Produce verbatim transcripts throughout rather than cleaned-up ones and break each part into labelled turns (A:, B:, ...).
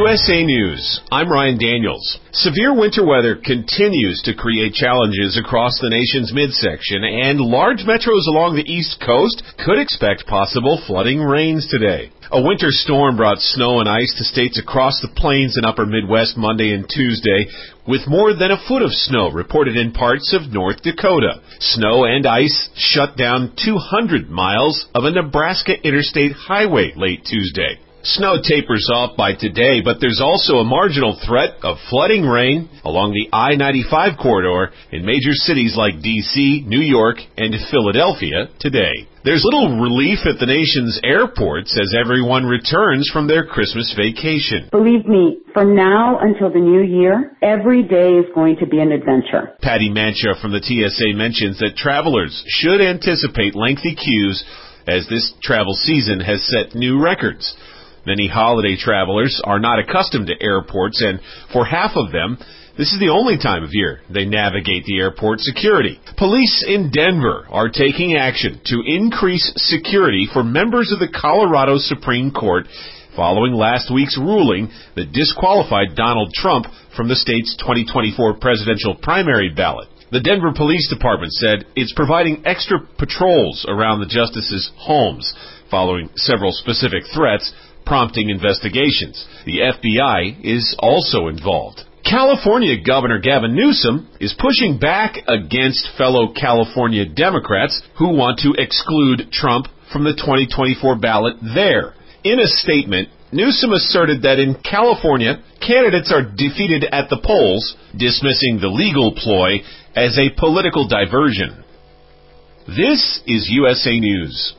A: U S A News, I'm Ryan Daniels. Severe winter weather continues to create challenges across the nation's midsection, and large metros along the East Coast could expect possible flooding rains today. A winter storm brought snow and ice to states across the plains and upper Midwest Monday and Tuesday, with more than a foot of snow reported in parts of North Dakota. Snow and ice shut down two hundred miles of a Nebraska interstate highway late Tuesday. Snow tapers off by today, but there's also a marginal threat of flooding rain along the I ninety-five corridor in major cities like D C, New York, and Philadelphia today. There's little relief at the nation's airports as everyone returns from their Christmas vacation.
B: Believe me, from now until the new year, every day is going to be an adventure.
A: Patty Mancha from the T S A mentions that travelers should anticipate lengthy queues as this travel season has set new records. Many holiday travelers are not accustomed to airports, and for half of them, this is the only time of year they navigate the airport security. Police in Denver are taking action to increase security for members of the Colorado Supreme Court following last week's ruling that disqualified Donald Trump from the state's twenty twenty-four presidential primary ballot. The Denver Police Department said it's providing extra patrols around the justices' homes following several specific threats, prompting investigations. The F B I is also involved. California Governor Gavin Newsom is pushing back against fellow California Democrats who want to exclude Trump from the twenty twenty-four ballot there. In a statement, Newsom asserted that in California, candidates are defeated at the polls, dismissing the legal ploy as a political diversion. This is U S A News.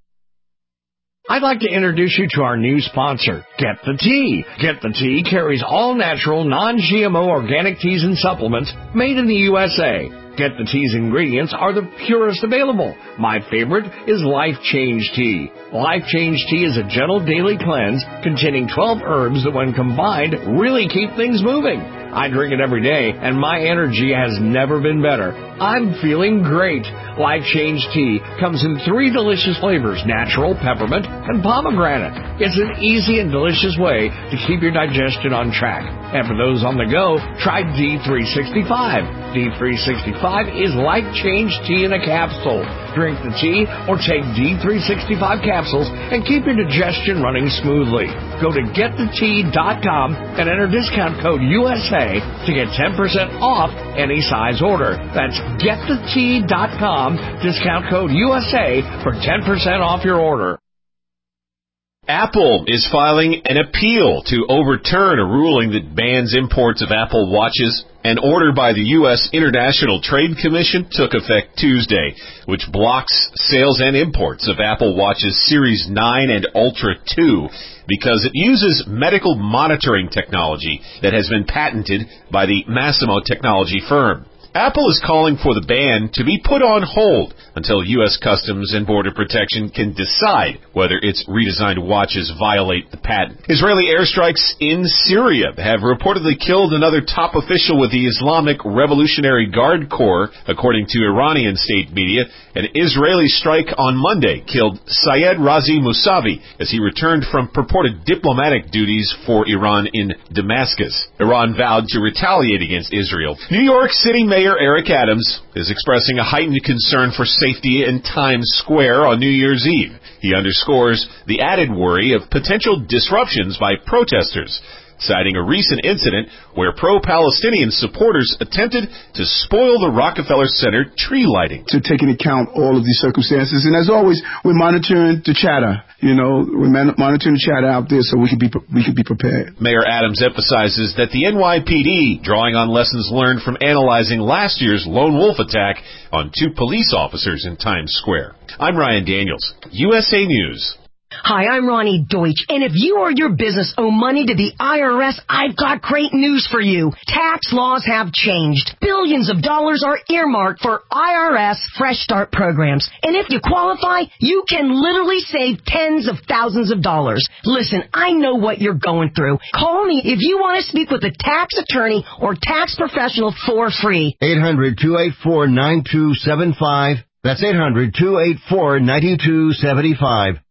C: I'd like to introduce you to our new sponsor, Get the Tea. Get the Tea carries all natural, non-G M O organic teas and supplements made in the U S A. Get the Tea's ingredients are the purest available. My favorite is Life Change Tea. Life Change Tea is a gentle daily cleanse containing twelve herbs that when combined really keep things moving. I drink it every day, and my energy has never been better. I'm feeling great. Life Change Tea comes in three delicious flavors, natural, peppermint, and pomegranate. It's an easy and delicious way to keep your digestion on track. And for those on the go, try D three sixty-five. D three sixty-five is Life Change Tea in a capsule. Drink the tea or take D three sixty-five capsules and keep your digestion running smoothly. Go to get the tea dot com and enter discount code U S A to get ten percent off any size order. That's get the tea dot com, discount code U S A for ten percent off your order.
A: Apple is filing an appeal to overturn a ruling that bans imports of Apple Watches. An order by the U S International Trade Commission took effect Tuesday, which blocks sales and imports of Apple Watches Series nine and Ultra two because it uses medical monitoring technology that has been patented by the Masimo technology firm. Apple is calling for the ban to be put on hold until U S Customs and Border Protection can decide whether its redesigned watches violate the patent. Israeli airstrikes in Syria have reportedly killed another top official with the Islamic Revolutionary Guard Corps, according to Iranian state media. An Israeli strike on Monday killed Syed Razi Mousavi as he returned from purported diplomatic duties for Iran in Damascus. Iran vowed to retaliate against Israel. New York City Mayor Eric Adams is expressing a heightened concern for safety in Times Square on New Year's Eve. He underscores the added worry of potential disruptions by protesters, citing a recent incident where pro-Palestinian supporters attempted to spoil the Rockefeller Center tree lighting.
D: To take into account all of these circumstances, and as always, we're monitoring the chatter. You know, we're man- monitoring the chatter out there so we can be we can be prepared.
A: Mayor Adams emphasizes that the N Y P D, drawing on lessons learned from analyzing last year's lone wolf attack on two police officers in Times Square. I'm Ryan Daniels, U S A News.
E: Hi, I'm Ronnie Deutsch, and if you or your business owe money to the I R S, I've got great news for you. Tax laws have changed. Billions of dollars are earmarked for I R S Fresh Start programs, and if you qualify, you can literally save tens of thousands of dollars. Listen, I know what you're going through. Call me if you want to speak with a tax attorney or tax professional for free.
F: eight hundred, two eight four, nine two seven five. That's eight hundred, two eight four, nine two seven five.